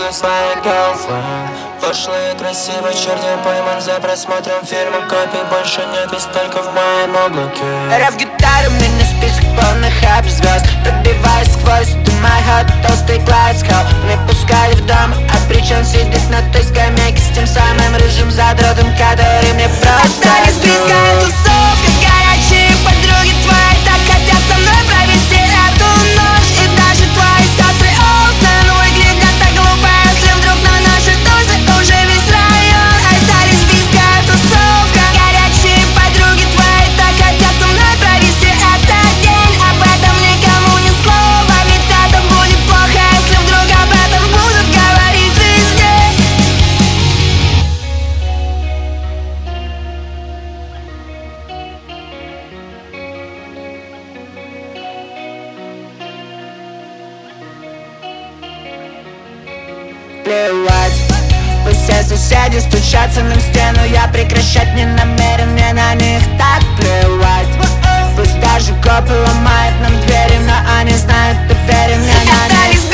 со своей girlfriend. Пошлый и красивый, черный пойман за просмотром фильма. Копий больше нет, ведь только в моем облаке. Рэп гитару, меня список полных рэп-звезд. Пробиваясь сквозь туман, толстый класс хал. Не пускали в дом, обречен сидеть на той скамейке с тем самым рыжим задротом, который мне просто остались близко, тусовка, горячие подруги твои так хотят со мной провести эту ночь. И даже твои сестры Олсен выглядят так глупо, если вдруг на наши тузы уже весь район. Остались близко, тусовка, горячие подруги твои так хотят со мной провести этот день. Об этом никому ни слова, ведь это будет плохо, если вдруг об этом будут говорить везде. Плевать, пусть все соседи стучатся нам в стену. Я прекращать не намерен, мне на них так плевать. Пусть даже копы ломают нам двери, но они знают, ты верим мне на них.